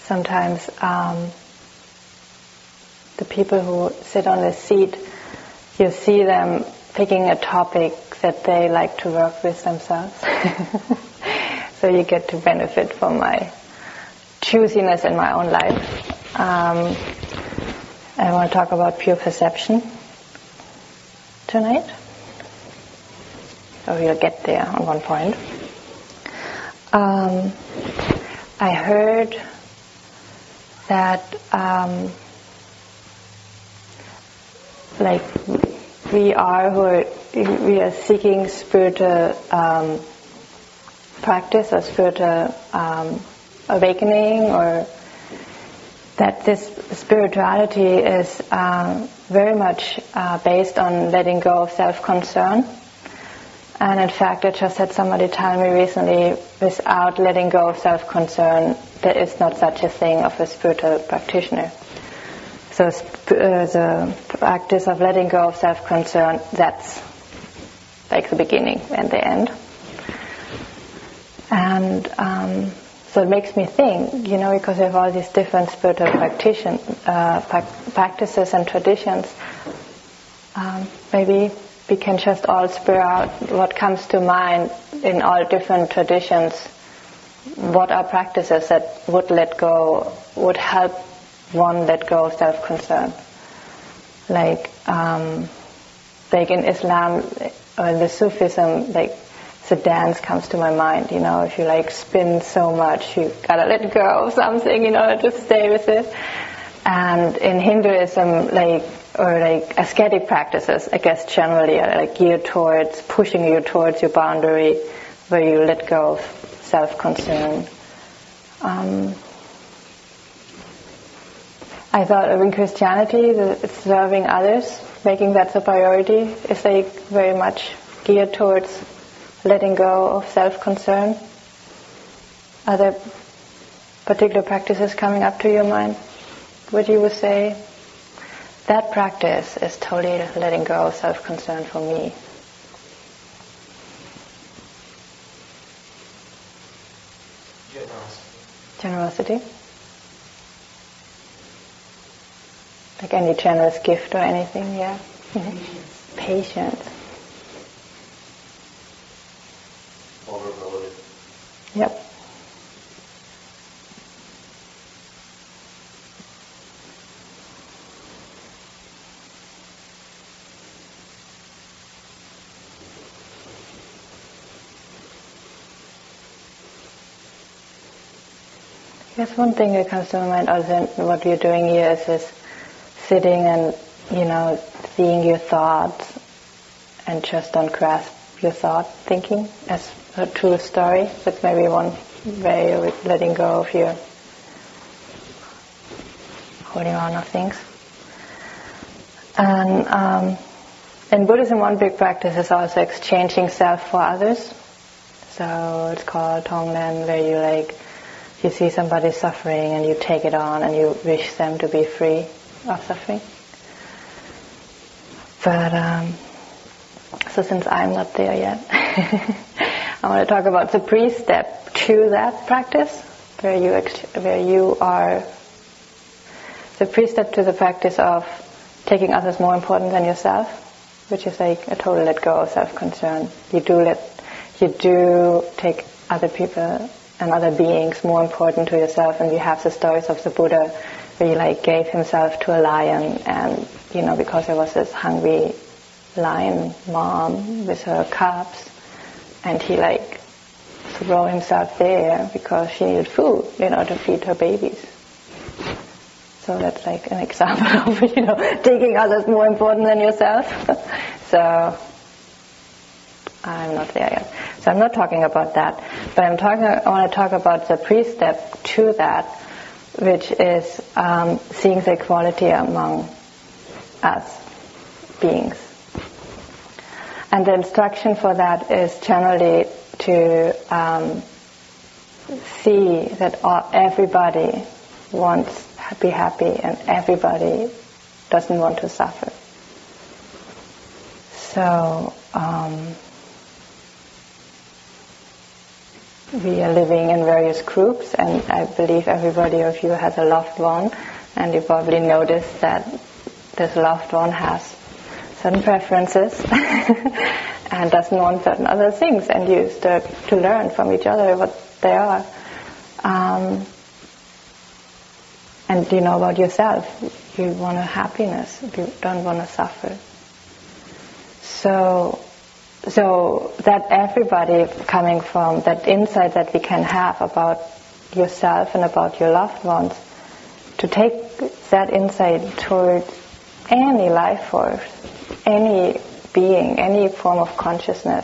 sometimes the people who sit on the seat, you see them picking a topic that they like to work with themselves. So you get to benefit from my choosiness in my own life. I want to talk about pure perception tonight. So we'll get there on one point. I heard that we are seeking spiritual practice or spiritual awakening, or that this spirituality is very much based on letting go of self-concern. And in fact, I just had somebody tell me recently, without letting go of self-concern, there is not such a thing of a spiritual practitioner. So the practice of letting go of self-concern, that's like the beginning and the end. And so it makes me think, because we have all these different spiritual practices and traditions, maybe we can just all spur out what comes to mind in all different traditions. What are practices that would help one let go of self-concern? Like in Islam or in the Sufism, the dance comes to my mind. If you spin so much, you gotta let go of something, just stay with it. And in Hinduism, ascetic practices, I guess generally are geared towards pushing you towards your boundary, where you let go of self-concern. I thought in Christianity, serving others, making that the priority, is very much geared towards letting go of self-concern. Are there particular practices coming up to your mind? What you would say? That practice is totally letting go of self-concern for me. Generosity? Like any generous gift or anything, yeah? Patience. Vulnerability. Yep. Yes, one thing that comes to my mind, other than what we're doing here, is this sitting and, seeing your thoughts and just don't grasp your thought thinking as a true story. That's maybe one way of letting go of your holding on of things. And in Buddhism, one big practice is also exchanging self for others. So it's called Tonglen, where you see somebody suffering and you take it on and you wish them to be free of suffering. But so since I'm not there yet, I want to talk about the pre-step to that practice, where you are the pre-step to the practice of taking others more important than yourself, which is a total let go of self-concern. You do take other people and other beings more important to yourself, and we have the stories of the Buddha where he gave himself to a lion, and because there was this hungry lion mom with her cubs, and he threw himself there because she needed food, to feed her babies. So that's an example of taking others more important than yourself. So I'm not there yet. So I'm not talking about that, but I want to talk about the pre-step to that, which is seeing the equality among us beings. And the instruction for that is generally to see that everybody wants to be happy and everybody doesn't want to suffer. So we are living in various groups, and I believe everybody of you has a loved one, and you probably noticed that this loved one has certain preferences and doesn't want certain other things, and you start to learn from each other what they are. And you know about yourself, you want a happiness, you don't want to suffer. So that everybody coming from that insight that we can have about yourself and about your loved ones, to take that insight towards any life force, any being, any form of consciousness,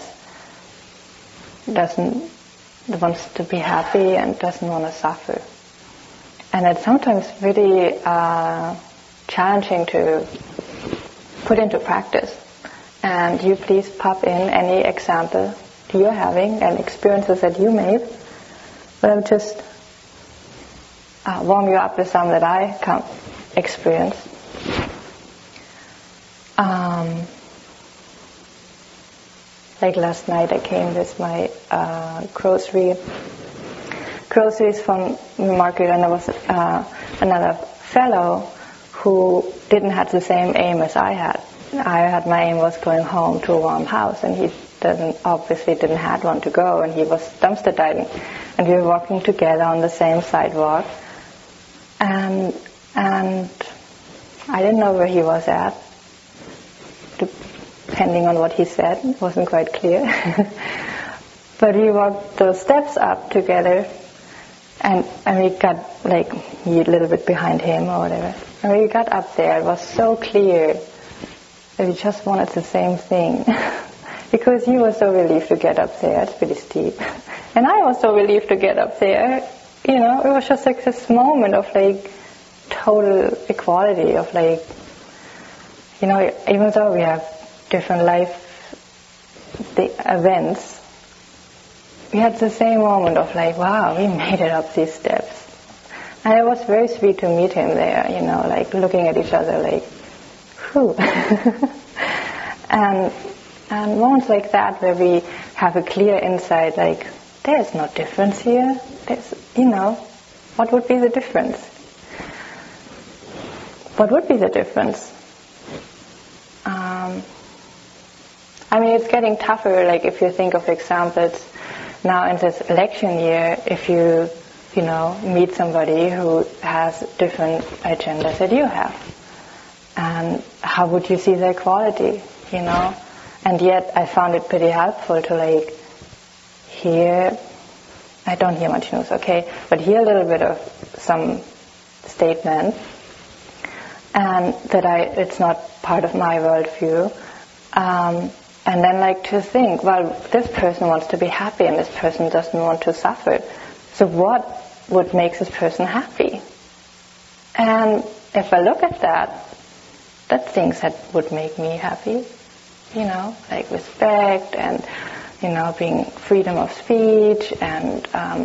wants to be happy and doesn't want to suffer. And it's sometimes really challenging to put into practice. And you please pop in any example you're having and experiences that you made. But I'll just warm you up with some that I can experience. Like last night I came with my groceries from the market, and there was another fellow who didn't have the same aim as I had. My aim was going home to a warm house, and he obviously didn't have one to go, and he was dumpster diving. And we were walking together on the same sidewalk, and I didn't know where he was at. Depending on what he said, it wasn't quite clear. But we walked those steps up together, and we got like a little bit behind him or whatever. And we got up there, it was so clear that we just wanted the same thing. Because he was so relieved to get up there, it's pretty steep. And I was so relieved to get up there. You know, it was just like this moment of like total equality, of like, you know, even though we have different life events, we had the same moment of like, wow, we made it up these steps. And it was very sweet to meet him there, you know, like looking at each other like, whew. and moments like that where we have a clear insight, like, there's no difference here. There's, you know, what would be the difference? What would be the difference? I mean, it's getting tougher, like if you think of examples now in this election year, if you meet somebody who has different agendas that you have. And how would you see their quality, you know? And yet I found it pretty helpful to like hear, I don't hear much news, okay, but hear a little bit of some statement, and that it's not part of my worldview. And then like to think, well, this person wants to be happy and this person doesn't want to suffer. So what would make this person happy? And if I look at that's things that would make me happy, you know, like respect and, you know, being freedom of speech and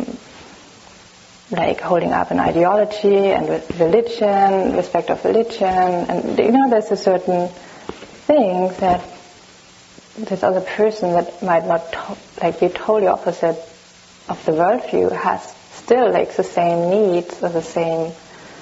like holding up an ideology and with religion, respect of religion, and you know, there's a certain thing that this other person that might not be totally opposite of the worldview has still like the same needs or the same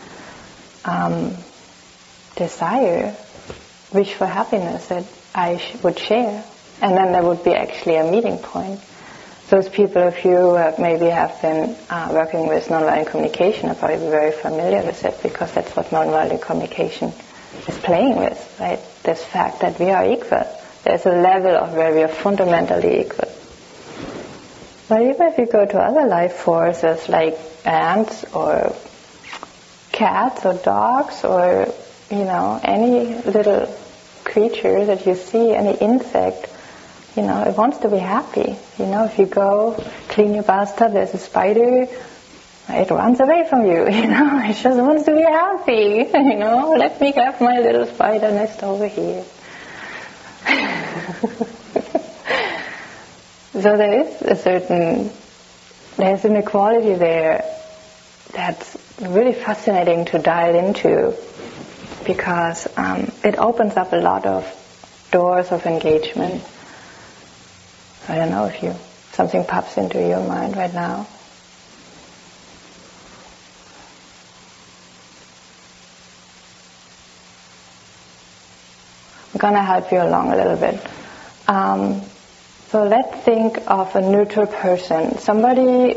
desire, wish for happiness that I would share. And then there would be actually a meeting point. Those people, if you maybe have been working with nonviolent communication, are probably very familiar with it, because that's what nonviolent communication is playing with, right? This fact that we are equal. There's a level of where we are fundamentally equal. But even if you go to other life forces like ants or cats or dogs or, you know, any little creature that you see, any insect, you know, it wants to be happy. You know, if you go clean your bathtub, there's a spider, it runs away from you, you know, it just wants to be happy, you know, let me have my little spider nest over here. So there's an equality there that's really fascinating to dial into, because it opens up a lot of doors of engagement. I don't know if you something pops into your mind right now. I'm going to help you along a little bit. So let's think of a neutral person, somebody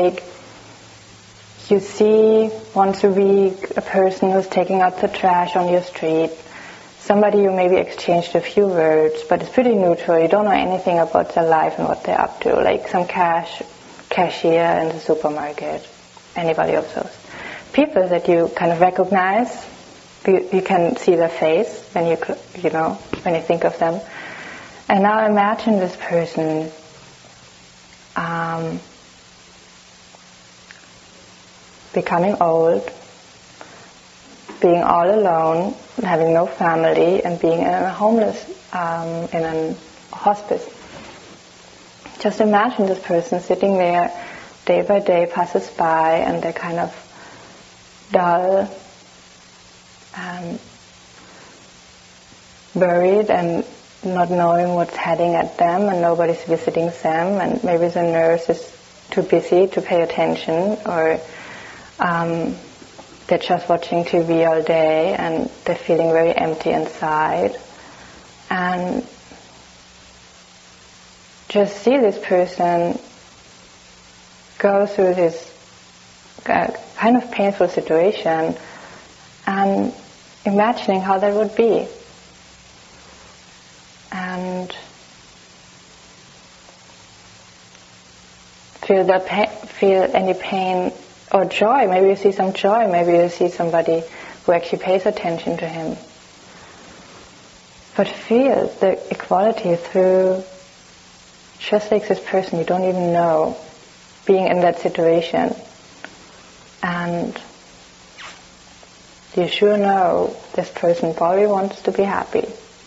you see once a week, a person who's taking out the trash on your street, somebody you maybe exchanged a few words, but it's pretty neutral. You don't know anything about their life and what they're up to, like some cashier in the supermarket, anybody of those. People that you kind of recognize, you can see their face when when you think of them. And now imagine this person becoming old, being all alone, having no family, and being in a homeless, in a hospice. Just imagine this person sitting there, day by day passes by, and they're kind of dull and buried and not knowing what's heading at them, and nobody's visiting them, and maybe the nurse is too busy to pay attention, or they're just watching TV all day and they're feeling very empty inside. And just see this person go through this kind of painful situation and imagining how that would be. And feel any pain or joy. Maybe you see some joy. Maybe you see somebody who actually pays attention to him. But feel the equality through just like this person you don't even know being in that situation. And you sure know this person probably wants to be happy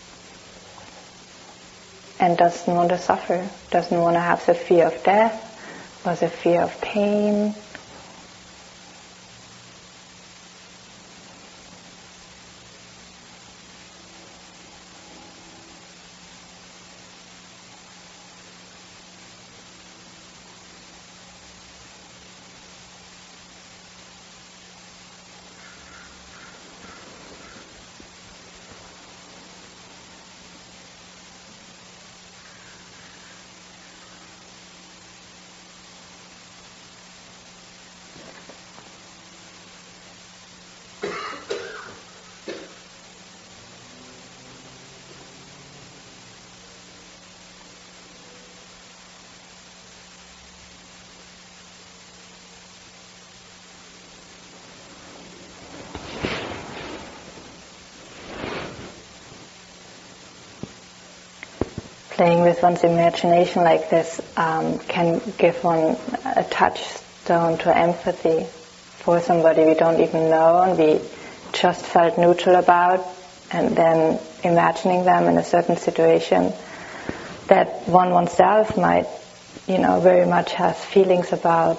and doesn't want to suffer, doesn't want to have the fear of death or the fear of pain. Playing with one's imagination like this can give one a touchstone to empathy for somebody we don't even know and we just felt neutral about, and then imagining them in a certain situation that one oneself might, very much has feelings about,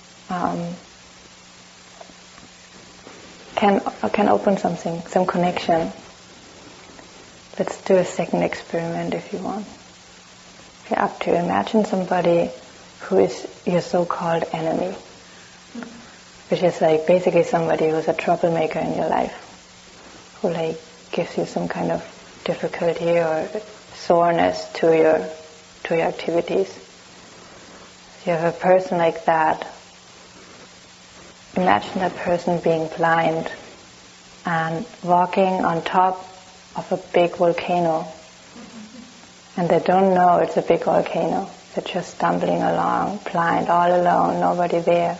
can open something, some connection. Let's do a second experiment if you want. If you're up to, imagine somebody who is your so-called enemy, which is like basically somebody who's a troublemaker in your life, who like gives you some kind of difficulty or soreness to your activities. If you have a person like that, imagine that person being blind and walking on top of a big volcano. And they don't know it's a big volcano. They're just stumbling along, blind, all alone, nobody there.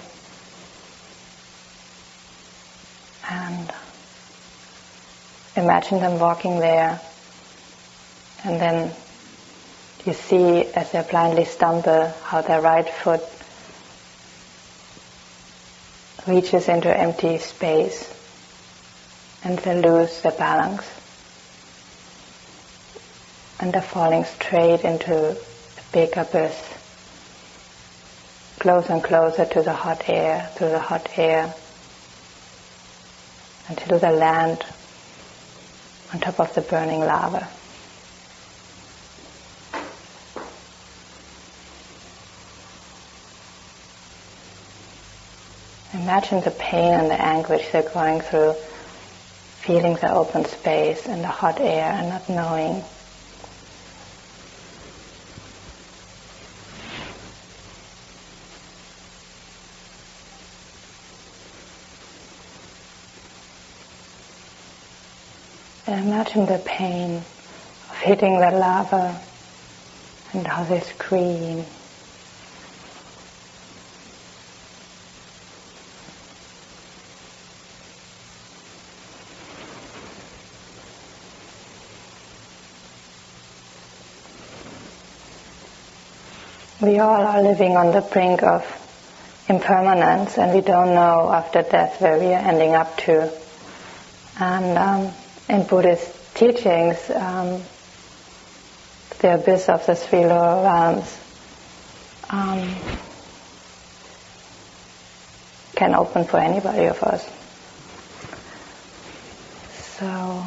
And imagine them walking there, and then you see as they blindly stumble how their right foot reaches into empty space and they lose their balance. And they're falling straight into a big abyss, closer and closer to the hot air, until they land on top of the burning lava. Imagine the pain and the anguish they're going through, feeling the open space and the hot air and not knowing. And imagine the pain of hitting the lava and how they scream. We all are living on the brink of impermanence, and we don't know after death where we are ending up to. And in Buddhist teachings, the abyss of the three lower realms can open for anybody of us. So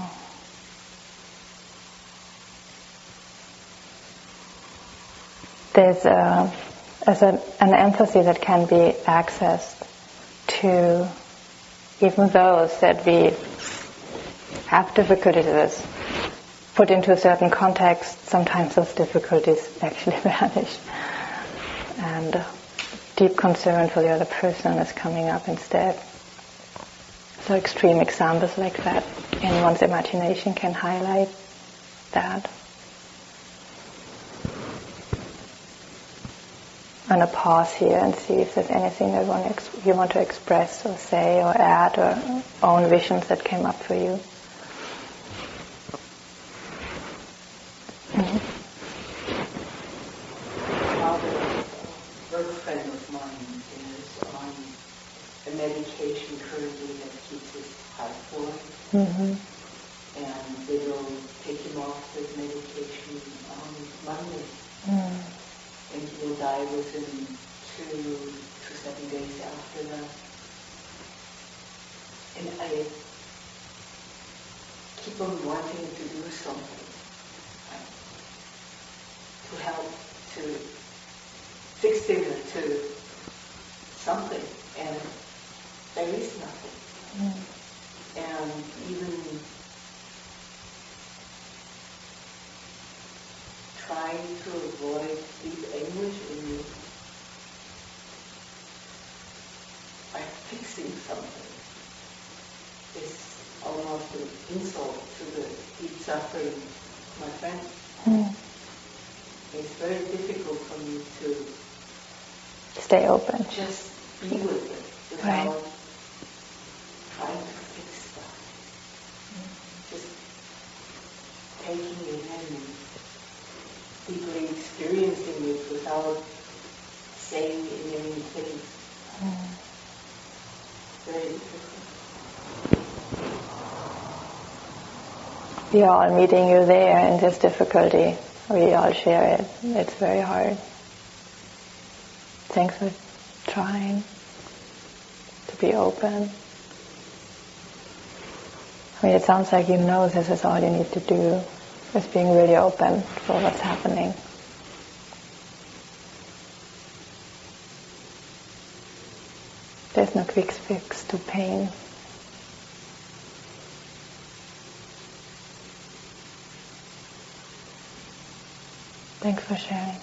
there's an empathy that can be accessed to even those that we have difficulties with. Put into a certain context, sometimes those difficulties actually vanish. And deep concern for the other person is coming up instead. So extreme examples like that in one's imagination can highlight that. I'm going to pause here and see if there's anything that you want to express or say or add, or own visions that came up for you. A very friend of mine is on a medication currently that keeps his heart flowing, and they will take him off the medication on Monday. And he will die within 2 to 7 days after that. And I keep on wanting to do something, to help, to fix him to something, and there is nothing. And even trying to avoid deep anguish in me by fixing something is almost an insult to the deep suffering of my friend. It's very difficult for me to stay open, just be with it without trying to fix stuff. Just taking it in and deeply experiencing it without saying anything. Very difficult. We are all meeting you there in this difficulty. We all share it. It's very hard. Thanks for trying to be open. I mean, it sounds like you know this is all you need to do, is being really open for what's happening. There's no quick fix to pain. Thanks for sharing.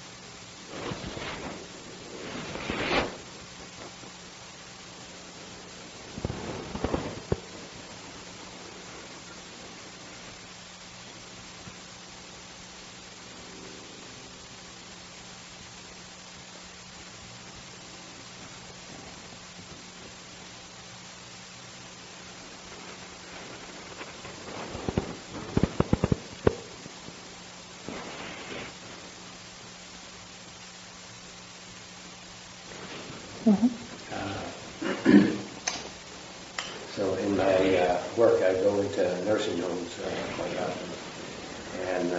So in my work, I go into nursing homes quite often, and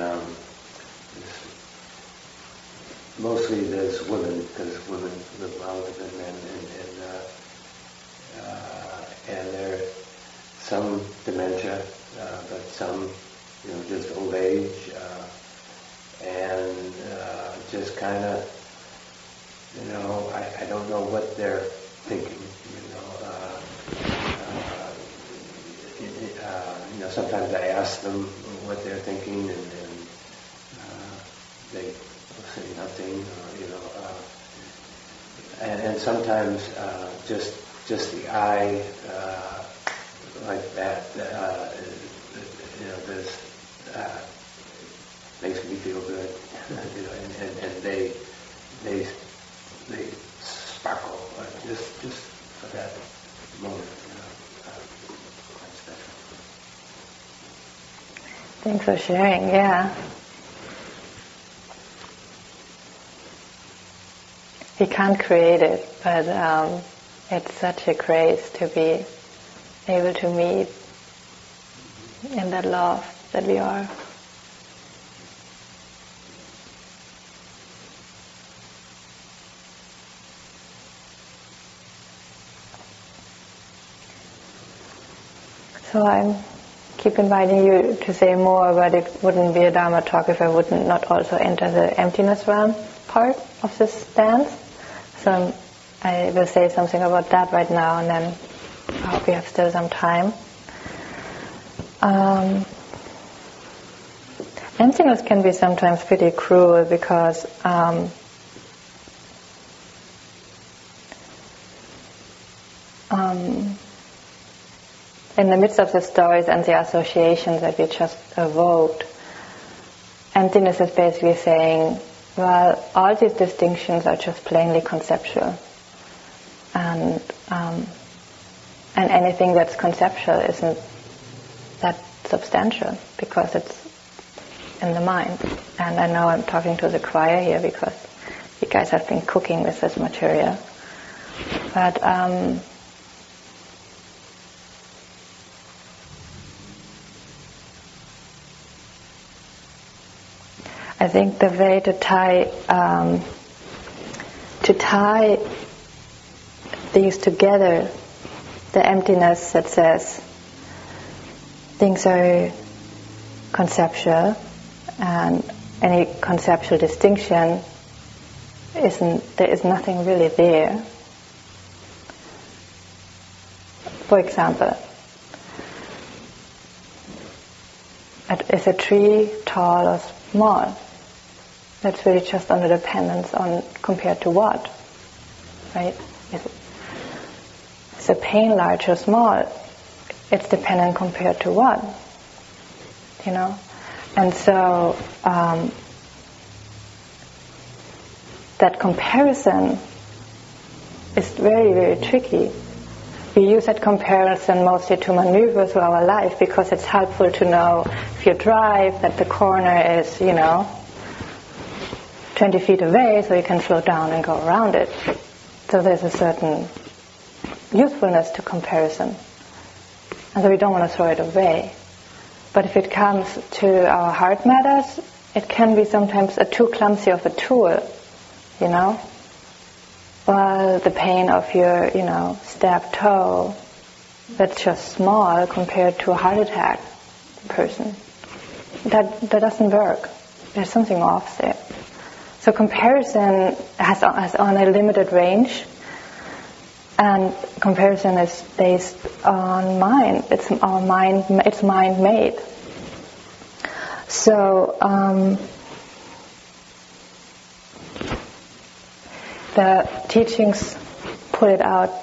mostly there's women, because women live longer than men, and there's some dementia, but some, just old age, and just kind of, I don't know what they're thinking. sometimes I ask them what they're thinking, and they say nothing, and sometimes just the eye, like that, this makes me feel good, and they sparkle just for that moment, quite special. Thanks for sharing. Yeah. We can't create it, but it's such a grace to be able to meet in that love that we are. So I keep inviting you to say more, but it wouldn't be a Dharma talk if I wouldn't not also enter the emptiness realm part of this dance. So I will say something about that right now, and then I hope we have still some time. Emptiness can be sometimes pretty cruel because in the midst of the stories and the associations that we just evoked, emptiness is basically saying, well, all these distinctions are just plainly conceptual, and anything that's conceptual isn't that substantial because it's in the mind. And I know I'm talking to the choir here because you guys have been cooking with this material, but I think the way to tie these together, the emptiness that says things are conceptual and any conceptual distinction there is nothing really there. For example, is a tree tall or small? That's really just under dependence on compared to what, right? Is a pain large or small? It's dependent compared to what, And so that comparison is very, very tricky. We use that comparison mostly to maneuver through our life because it's helpful to know if you drive that the corner is, 20 feet away, so you can slow down and go around it. So there's a certain usefulness to comparison. And so we don't want to throw it away. But if it comes to our heart matters, it can be sometimes too clumsy of a tool, Well, the pain of your, stabbed toe, that's just small compared to a heart attack person. That doesn't work. There's something off there. So comparison has on a limited range, and comparison is based on mind. It's mind made. So the teachings put it out,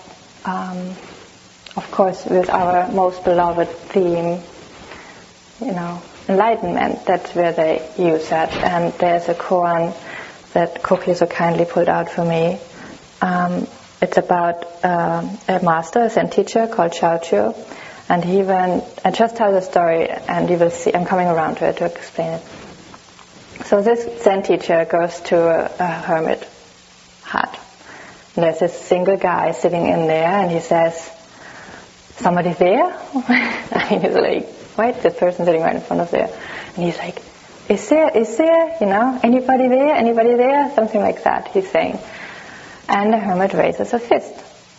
of course, with our most beloved theme, enlightenment. That's where they use that. And there's a koan that Koki so kindly put out for me. It's about a master, a Zen teacher called Chaochu, and he went. I just tell the story, and you will see. I'm coming around to it to explain it. So this Zen teacher goes to a hermit hut. And there's this single guy sitting in there, and he says, "Somebody there?" He's like, "What?" This person sitting right in front of there, and he's like, Is there, anybody there? Anybody there? Something like that, he's saying. And the hermit raises a fist.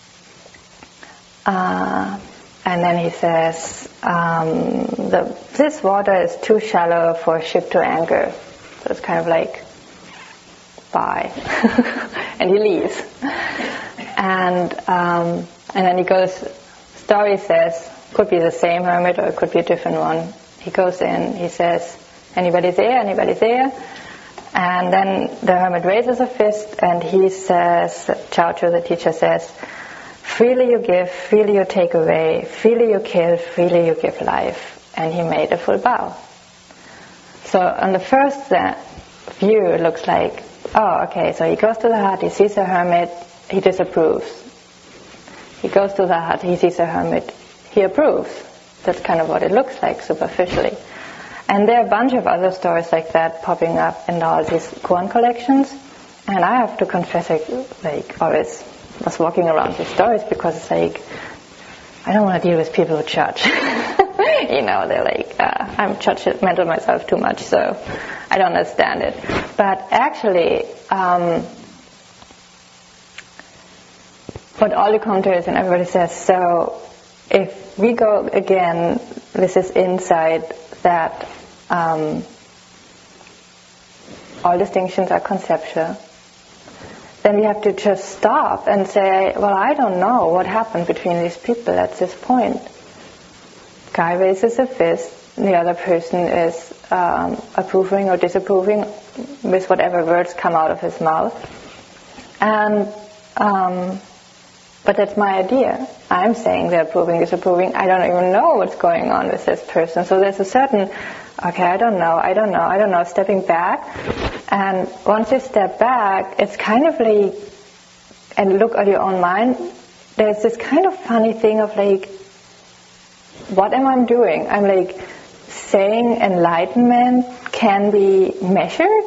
And then he says, this water is too shallow for a ship to anchor. So it's kind of like, bye. And he leaves. And then he goes, story says, Could be the same hermit or it could be a different one. He goes in, he says, anybody there, anybody there? And then the hermit raises a fist and he says, Chaochu, the teacher says, freely you give, freely you take away, freely you kill, freely you give life. And he made a full bow. So on the first view it looks like, oh, okay, so he goes to the hut, he sees a hermit, he disapproves. He goes to the hut, he sees a hermit, he approves. That's kind of what it looks like superficially. And there are a bunch of other stories like that popping up in all these koan collections. And I have to confess, like always was walking around these stories because it's like, I don't want to deal with people who judge. They're like, I'm judgmental myself too much, so I don't understand it. But actually, what all the commentators and everybody says, so if we go again with this insight that all distinctions are conceptual, then we have to just stop and say, well, I don't know what happened between these people at this point. Guy raises a fist, the other person is approving or disapproving with whatever words come out of his mouth. And but that's my idea. I'm saying they're approving, disapproving. I don't even know what's going on with this person. So there's a certain, okay, I don't know, stepping back. And once you step back, it's kind of like, and look at your own mind, there's this kind of funny thing of like, what am I doing? I'm like saying enlightenment can be measured?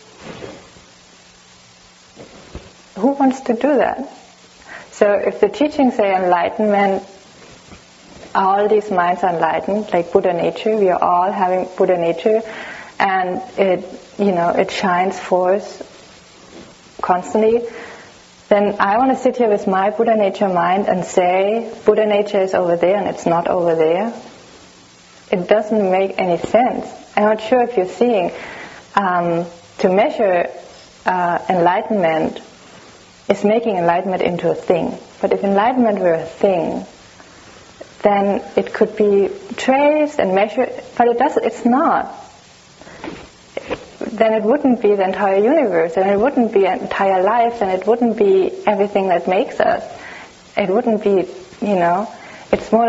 Who wants to do that? So if the teachings say enlightenment, all these minds are enlightened, like Buddha nature, we are all having Buddha nature, and it shines forth constantly, then I want to sit here with my Buddha nature mind and say Buddha nature is over there and it's not over there. It doesn't make any sense. I'm not sure if you're seeing. To measure enlightenment is making enlightenment into a thing. But if enlightenment were a thing, then it could be traced and measured, but it's not. Then it wouldn't be the entire universe, and it wouldn't be entire life, and it wouldn't be everything that makes us. It wouldn't be, it's more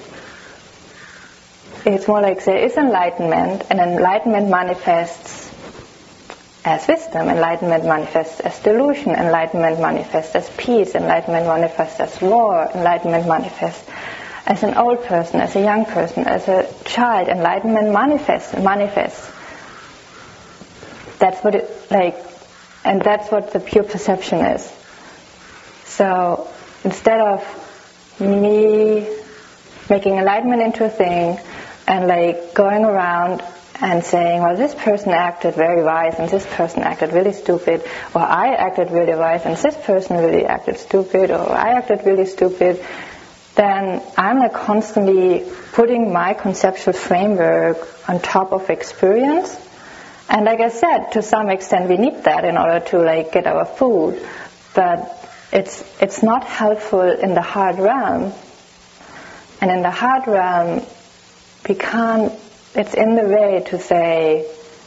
like there is enlightenment, and enlightenment manifests as wisdom, enlightenment manifests as delusion, enlightenment manifests as peace, enlightenment manifests as war, enlightenment manifests as an old person, as a young person, as a child. Enlightenment manifests. That's what and that's what the pure perception is. So instead of me making enlightenment into a thing and like going around and saying, well, this person acted very wise and this person acted really stupid, or I acted really wise and this person really acted stupid, or I acted really stupid, then I'm like constantly putting my conceptual framework on top of experience. And like I said, to some extent we need that in order to like get our food, but it's not helpful in the heart realm. And in the heart realm, it's in the way to say,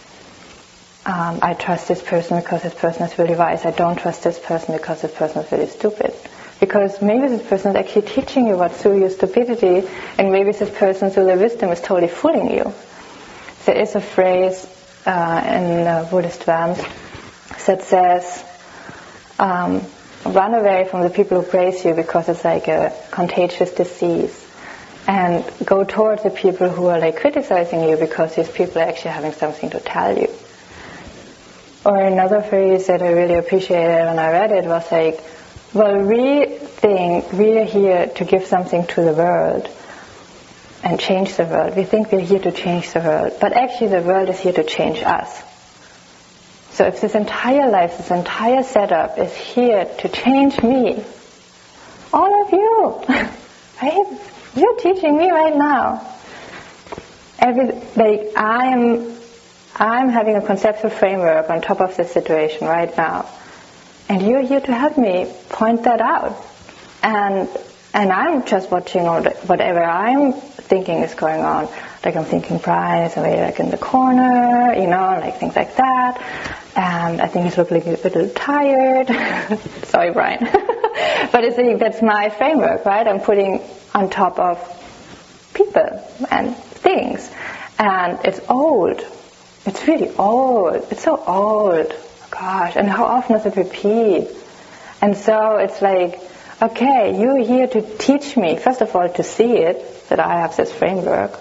I trust this person because this person is really wise. I don't trust this person because this person is really stupid. Because maybe this person is actually teaching you what's through your stupidity, and maybe this person through their wisdom is totally fooling you. There is a phrase in Buddhist realms that says, run away from the people who praise you because it's like a contagious disease, and go towards the people who are like criticizing you because these people are actually having something to tell you. Or another phrase that I really appreciated when I read it was like, well, we think we are here to give something to the world and change the world. We think we're here to change the world, but actually the world is here to change us. So if this entire life, this entire setup is here to change me, all of you, right? You're teaching me right now. I'm having a conceptual framework on top of this situation right now. And you're here to help me point that out. And And I'm just watching whatever I'm thinking is going on. Like I'm thinking Brian is away like in the corner, like things like that. And I think he's looking a little tired. Sorry, Brian. But that's my framework, right? I'm putting on top of people and things. And it's old. It's really old. It's so old. Gosh, and how often does it repeat? And so it's like, okay, you're here to teach me, first of all, to see it, that I have this framework.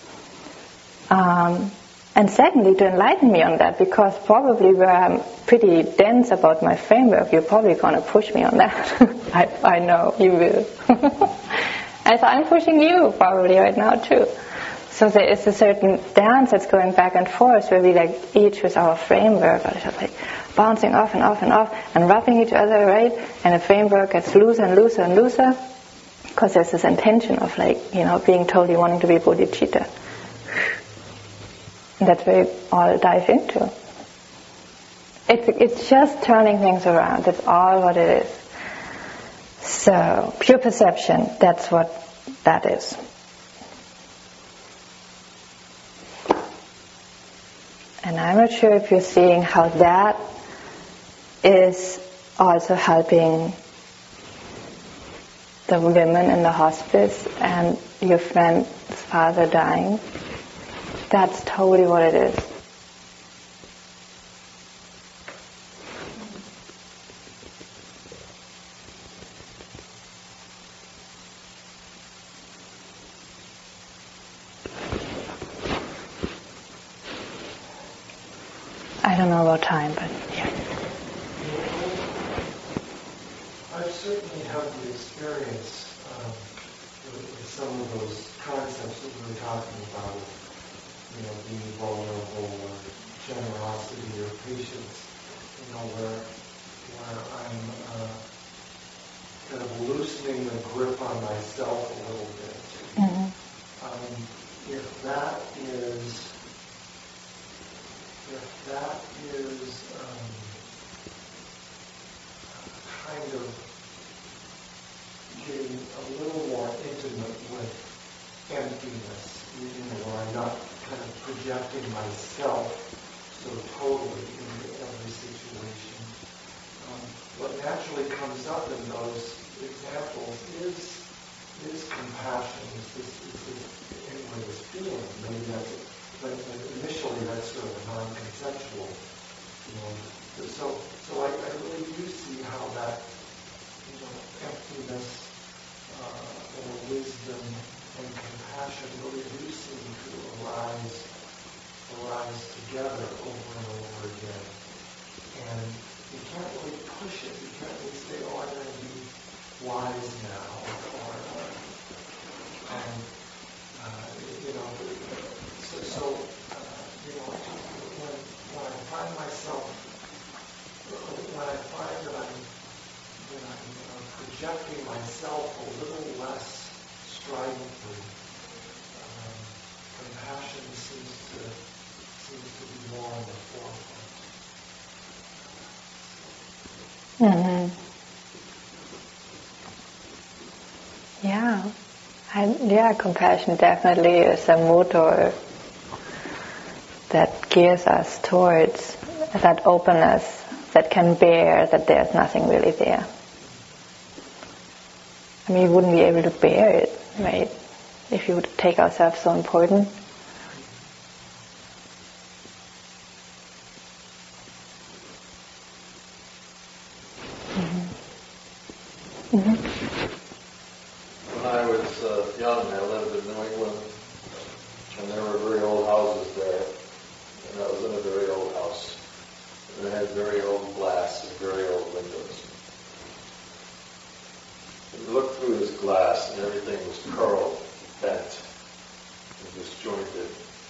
And secondly, to enlighten me on that, because probably where I'm pretty dense about my framework, you're probably going to push me on that. I know you will. As I'm pushing you probably right now too. So there is a certain dance that's going back and forth where we like each with our framework are just like bouncing off and off and off and rubbing each other, right? And the framework gets looser and looser and looser because there's this intention of like, being totally wanting to be bodhicitta. And that's where we all dive into. It's just turning things around. That's all what it is. So, pure perception, that's what that is. And I'm not sure if you're seeing how that is also helping the women in the hospice and your friend's father dying. That's totally what it is. I don't know about time, but yeah. I've certainly had the experience with some of those concepts that we were talking about, being vulnerable or generosity or patience, where I'm kind of loosening the grip on myself a little bit. Mm-hmm. If that is kind of getting a little more intimate with emptiness, where I'm not kind of projecting myself so totally into every situation. What naturally comes up in those examples is compassion, is this feeling. Maybe that's it. But initially that's sort of non-conceptual. So I really do see how that emptiness or wisdom and compassion really do seem to arise together over and over again. And you can't really push it. You can't really say, I'm going to be wise now, or when I find myself, when I find that I'm projecting myself a little less stridently, compassion seems to be more on the forefront. Mm-hmm. Yeah. Compassion definitely is a motor that gears us towards that openness that can bear that there's nothing really there. I mean, we wouldn't be able to bear it, right? If you would take ourselves so important. Mm-hmm. Mm-hmm. When I was young, I lived in New England, and there were very old houses there, and I was in a very old house, and it had very old glass and very old windows. You looked through this glass, and everything was curled, bent, and disjointed.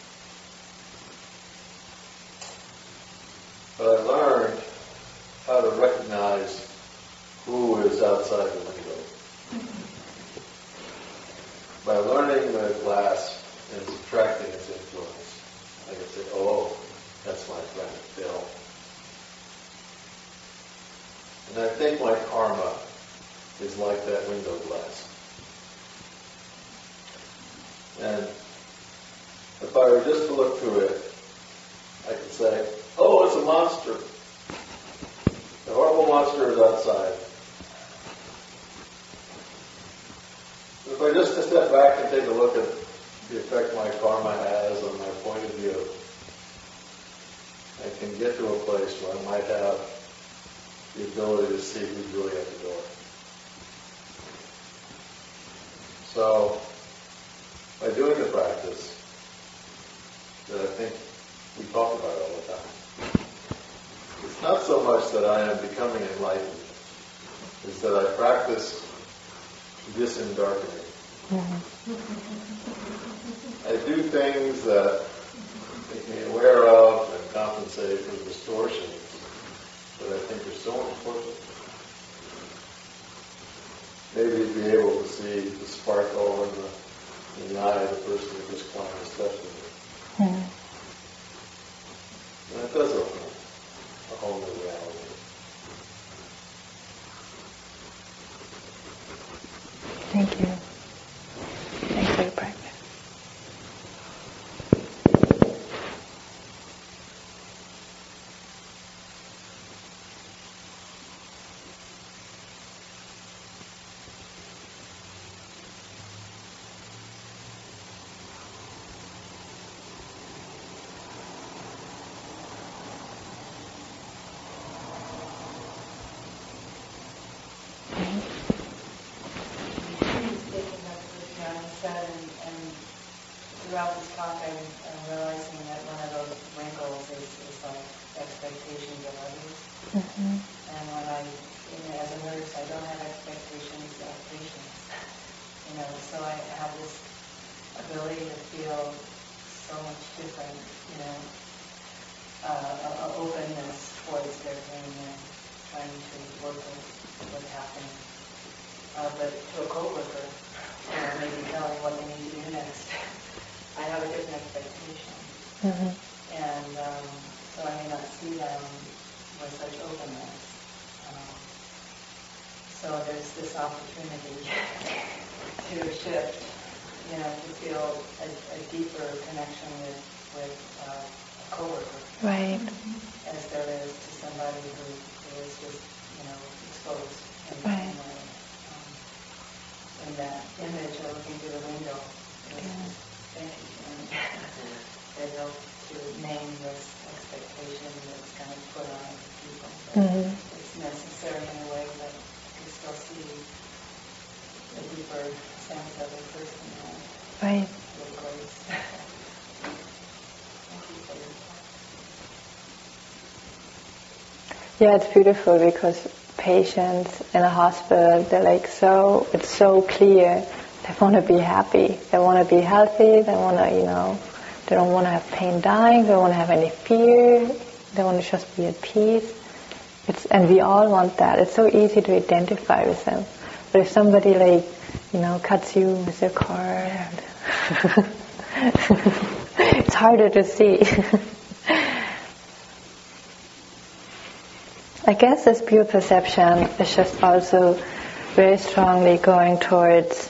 But I learned how to recognize who is outside the window. By learning the glass and subtracting its influence, I can say, oh, that's my friend Bill. And I think my karma is like that window glass. And if I were just to look through it, I could say, oh, it's a monster. The horrible monster is outside. If I just step back and take a look at the effect my karma has on my point of view, I can get to a place where I might have the ability to see who's really at the door. So, by doing the practice that I think we talk about all the time, it's not so much that I am becoming enlightened, it's that I practice disendarkening. Mm-hmm. I do things that make me aware of and compensate for distortions that I think are so important. Maybe be able to see the sparkle in the eye of the person who just climbed the steps with me. Mm-hmm. And that does open up a whole new reality. Thank you. Thanks for your practice. Throughout this talk, I'm realizing that one of those wrinkles is like expectations of others. Mm-hmm. And when as a nurse, I don't have expectations of patients. So I have this ability to feel so much different, openness towards their pain and trying to work with what's happening. But to a coworker, maybe telling what they need to do next. I have a different expectation. Mm-hmm. And so I may not see them with such openness. So there's this opportunity to shift, to feel a deeper connection with a coworker. Right. As there is to somebody who is just, exposed in Right. in that image of looking through the window. And they help to name this expectation that's kind of put on people. So Mm-hmm. it's necessary in a way that you still see the deeper sense of a person Right. with grace. Thank you for your talk. Yeah, it's beautiful because patients in a hospital, they're it's so clear. They want to be happy. They want to be healthy. They want to, they don't want to have pain dying. They don't want to have any fear. They want to just be at peace. And we all want that. It's so easy to identify with them. But if somebody cuts you with their car, it's harder to see. I guess this pure perception is just also very strongly going towards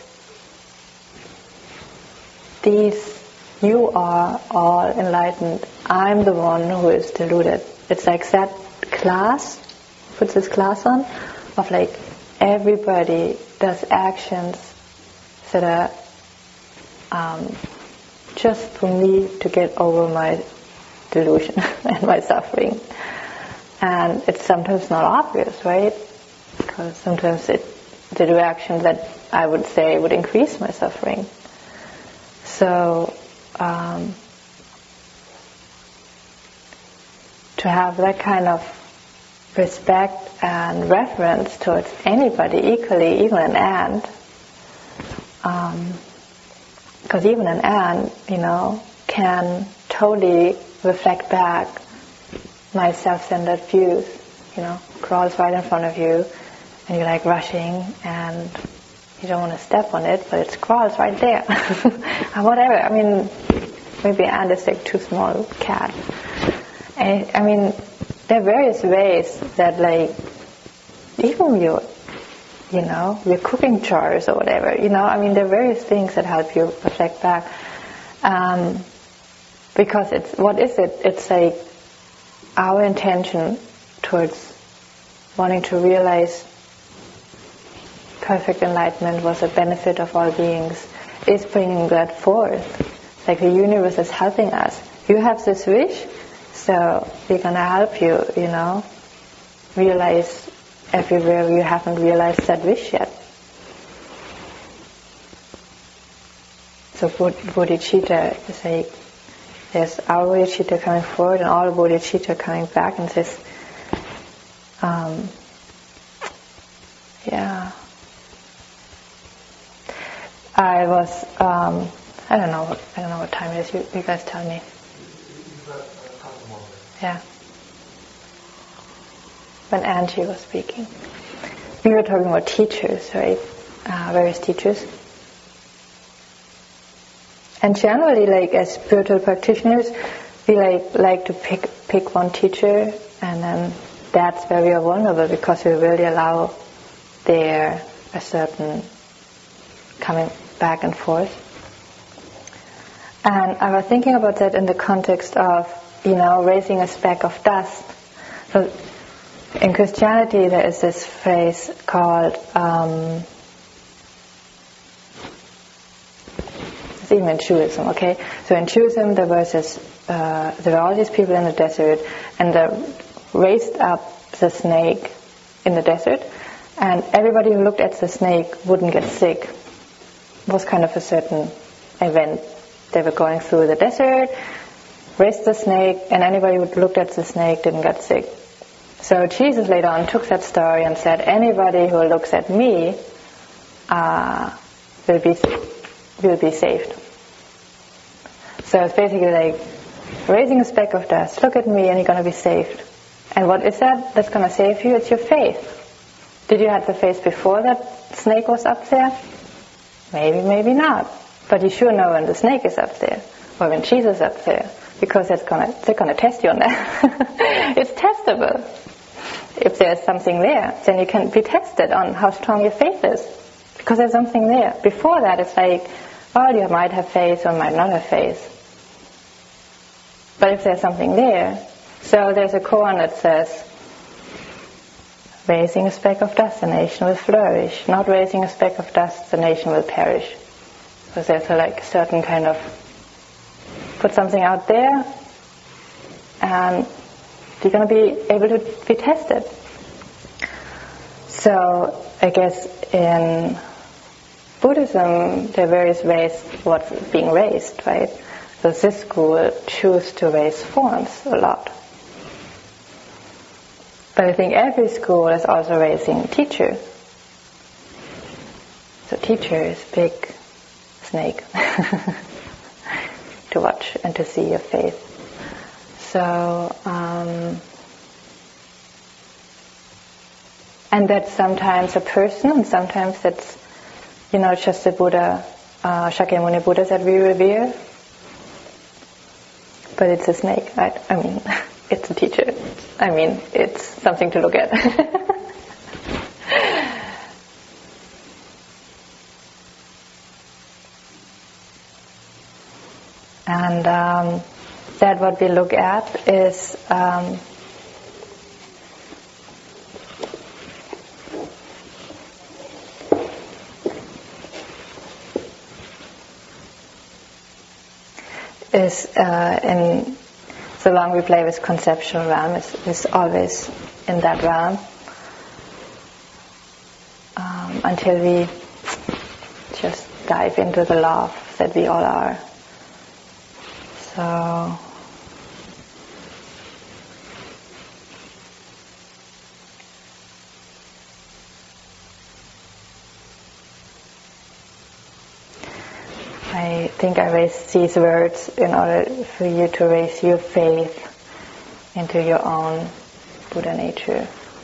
you are all enlightened. I'm the one who is deluded. It's like that class, puts this class on, of everybody does actions that are just for me to get over my delusion and my suffering. And it's sometimes not obvious, right? Because sometimes they do actions that I would say would increase my suffering. So, to have that kind of respect and reverence towards anybody equally, even an ant, because even an ant, can totally reflect back my self-centered views, crawls right in front of you, and you're rushing, and you don't want to step on it, but it crawls right there. Whatever. Maybe an ant is too small cat. And, there are various ways that, even your cooking chores or whatever. There are various things that help you reflect back. Because what is it? It's like our intention towards wanting to realize perfect enlightenment was a benefit of all beings, is bringing that forth. Like the universe is helping us. You have this wish, so we're going to help you, realize everywhere you haven't realized that wish yet. So bodhicitta is like, there's our bodhicitta coming forward and all bodhicitta coming back and says, I was, I don't know what time it is. You guys tell me. Yeah. When Angie was speaking, we were talking about teachers, right? Various teachers. And generally, like as spiritual practitioners, we like to pick one teacher, and then that's where we are vulnerable because we really allow there a certain coming back and forth. And I was thinking about that in the context of, raising a speck of dust. So in Christianity, there is this phrase called, it's even in Judaism, okay? So in Judaism, there were all these people in the desert, and they raised up the snake in the desert, and everybody who looked at the snake wouldn't get sick. It was kind of a certain event. They were going through the desert, raised the snake, and anybody who looked at the snake didn't get sick. So Jesus later on took that story and said, anybody who looks at me will be saved. So it's basically like raising a speck of dust. Look at me and you're going to be saved. And what is that that's going to save you? It's your faith. Did you have the faith before that snake was up there? Maybe, maybe not. But you sure know when the snake is up there, or when Jesus is up there, because they're gonna test you on that. It's testable. If there's something there, then you can be tested on how strong your faith is, because there's something there. Before that, it's like, well, you might have faith or might not have faith. But if there's something there, so there's a koan that says, raising a speck of dust, the nation will flourish. Not raising a speck of dust, the nation will perish. Because there's a certain kind of, put something out there, and you're going to be able to be tested. So I guess in Buddhism, there are various ways what's being raised, right? So this school choose to raise forms a lot. But I think every school is also raising teacher. So teacher is big snake to watch and to see your faith. So, and that's sometimes a person, and sometimes that's, just the Buddha, Shakyamuni Buddha that we revere. But it's a snake, right? It's a teacher. It's something to look at. And that what we look at is in so long we play with conceptual realm, is always in that realm until we just dive into the love that we all are. So I think I raised these words in order for you to raise your faith into your own Buddha nature.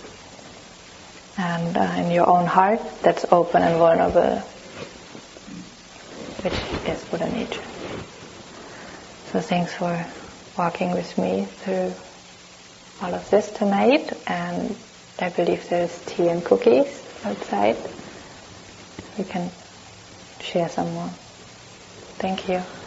And in your own heart that's open and vulnerable, which is Buddha nature. So thanks for walking with me through all of this tonight, and I believe there's tea and cookies outside, we can share some more. Thank you.